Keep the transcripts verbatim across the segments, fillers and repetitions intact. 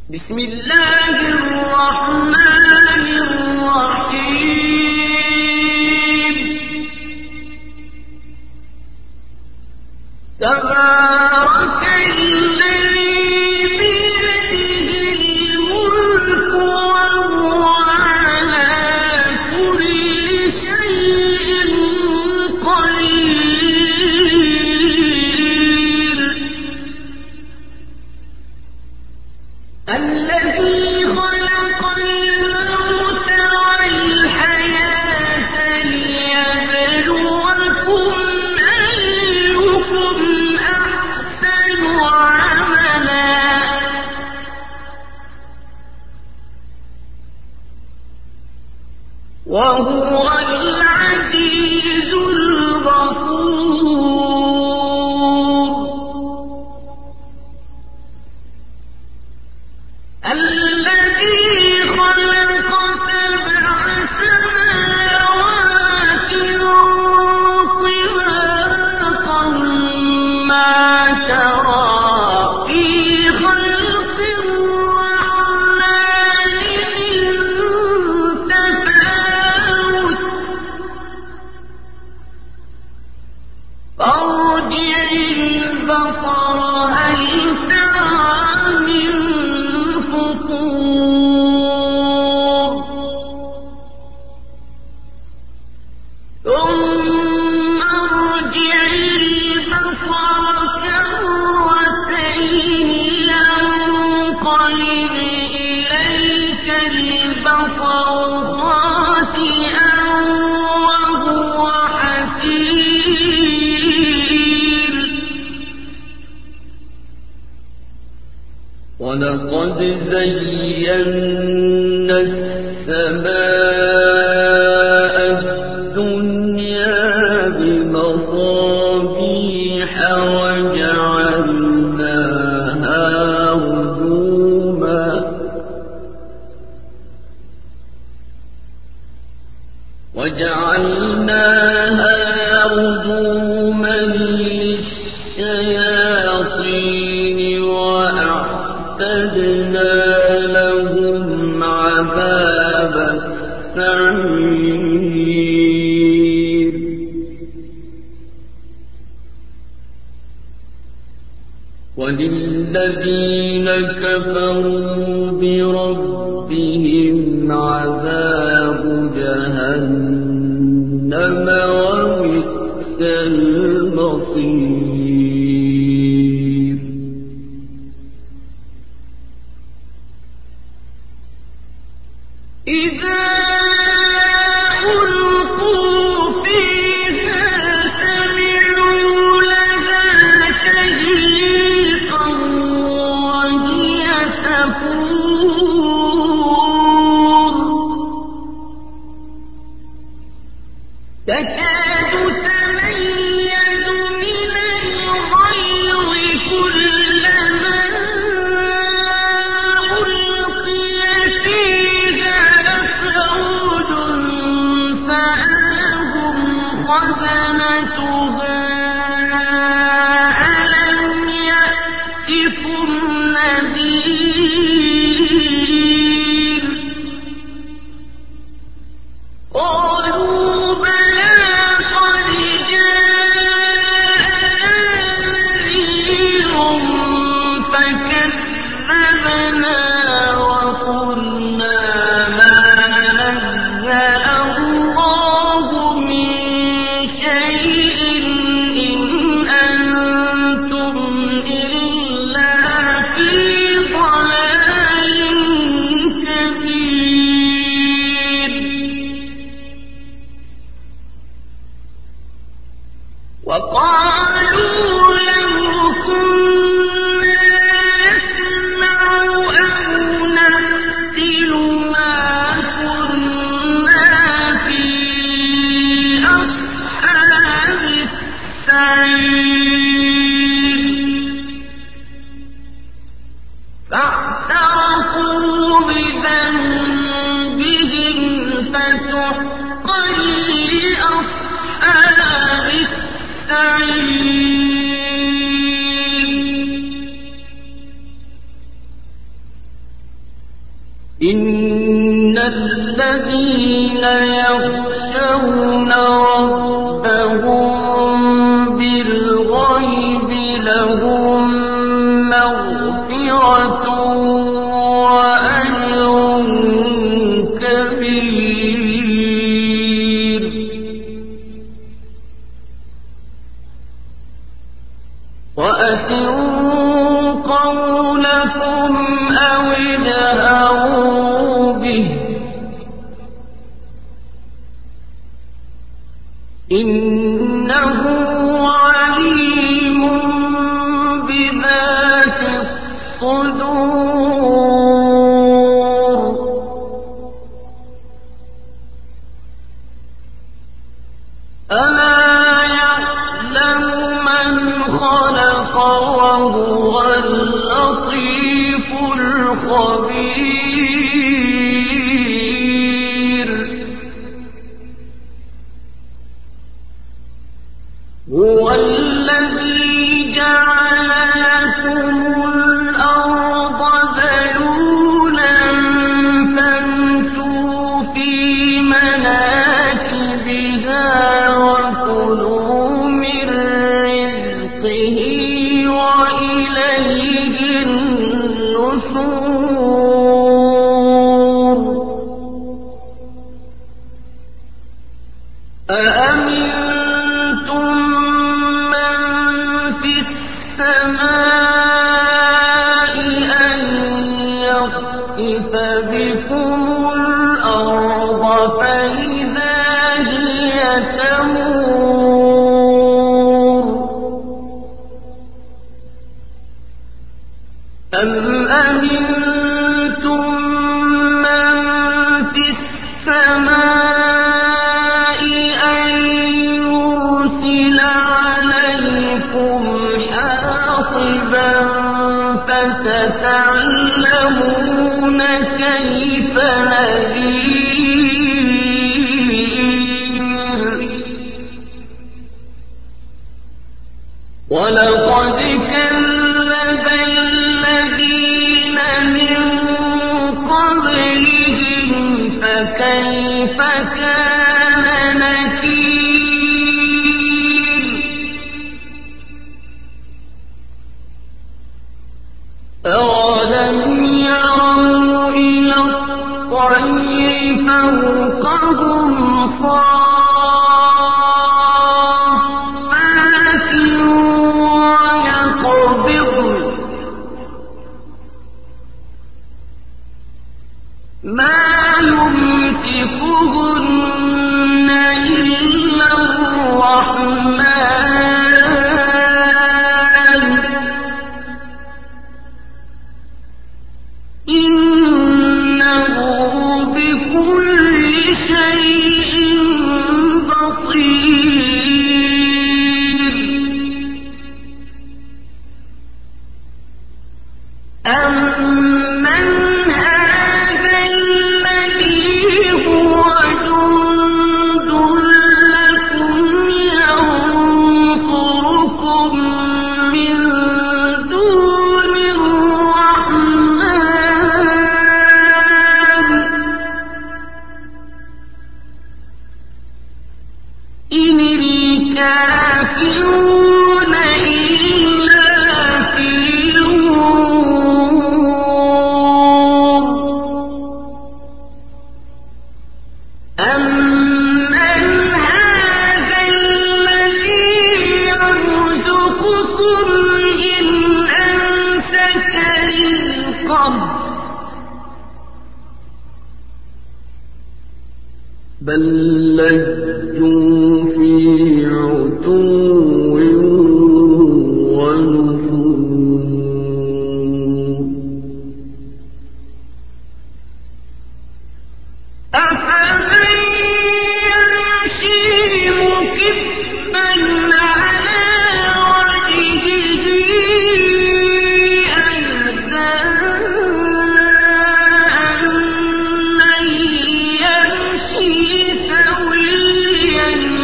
بسم الله الرحمن الرحيم. تبارك الذي بيده الملك وهو على كل شيء قدير. الذي خلق الموت والحياة ليبلوكم أيكم أحسن عملا وهو العزيز الغفور. الذي خلق سبع سماوات طباقا ما ترى في خلق الرحمن من تفاوت فارجع البصر هل ترى من فطور ثم ارجع البصر كرتين ينقلب إليك البصر خاسئا وهو حسير. ولقد زينا السماء الدنيا بمصابيح وجعلناها رجوما وجعلناها رجوما للشياطين وأعتدنا لهم عذاب السعير. وللذين كفروا بربهم عذاب جهنم وبئس المصير. إذا ألقوا فيها سمعوا لها شهيقا وهي تفور تكاد تميز من الغيظ كلما ألقي فيها فوج سألهم خزنتها ألم يأتكم نذير قالوا بلى قد جاءنا نذير فكذبنا وقلنا ما نزل الله من شيء إن أنتم إلا في ضلال كبير. وقالوا لو كنا نسمع أو نعقل ما كنا في أصحاب السعير. فاعترفوا بذنبهم فسحقا لأصحاب السعير. إن الذين يخشون ربهم بالغيب لهم مغفرة وأجر كبير. وأسروا قولكم أو اجهروا به إنه عليم بذات الصدور. ألا يعلم من خلق وهو اللطيف الخبير. هو الذي جعل لكم الأرض ذلولا فامشوا في مناكبها وكلوا من رزقه وإليه النشور. أأمنتم من في السماء أن يخسف بكم الأرض فإذا هي تمور. أم أمنتم من في السماء أن يرسل عليكم حاصبا فستعلمون كيف نذير. ولقد كذب الذين من قبلهم فكيف كان نكير. أولم يروا إلى الطير فوقهم صافات ويقبضن ما يمسكهن إلا الرحمن إنه بكل شيء بصير. أمن هذا الذي هو جند لكم ينصركم من دون الرحمن إن الكافرون إلا في غرور. أمن هذا الذي يرزقكم إن أمسك رزقه بل لجوا في عتو ونفور. أفمن يمشي مكبا على وجهه أهدى أمن يمشي سويا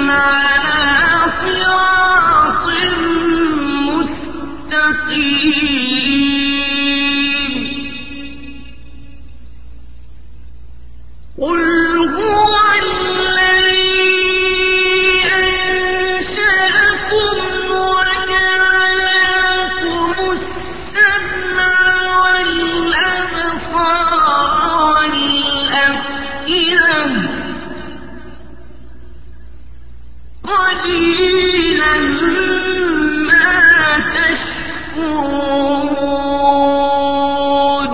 قل هو الذي أنشأكم وجعل لكم السمع والأبصار والأفئدة قليلا ما تشكرون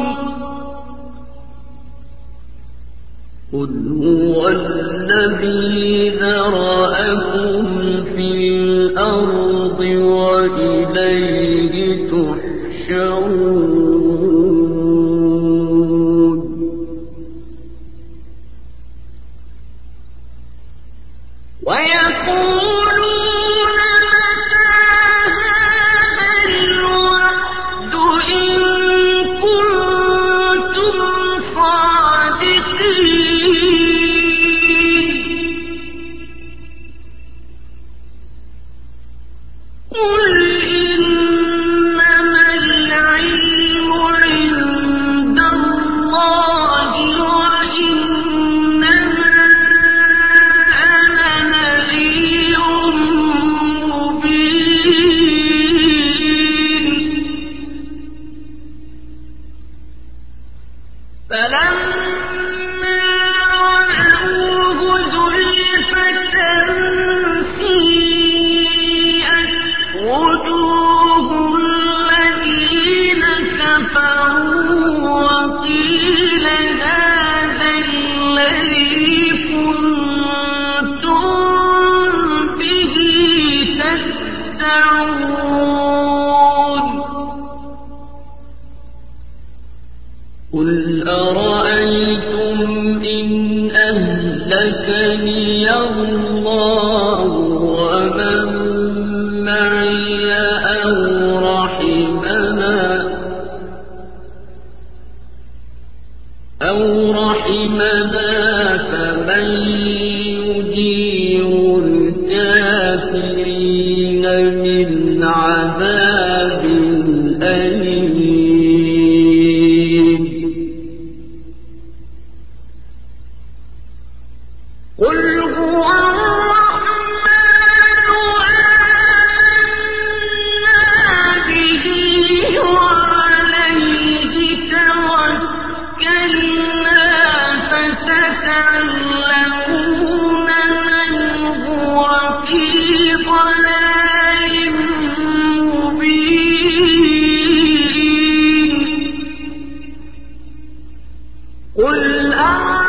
قل هو الذي ذرأكم في الأرض وإليه تحشرون ويقولون متى هذا الوعد إن كنتم صادقين قل إنما العلم عند الله وإنما أنا نذير مبين فلما رأوه زلفة سيئت وجوه الذين كفروا وقيل هذا الذي كنتم به تدعون قل أرأيتم إن أهلكني الله ومن معي أو رحمنا أو رحمنا فمن يجير الكافرين من عذاب أليم قل هو الرحمن آمنا به وعليه توكلنا فستعلمون من هو في ضلال مبين قل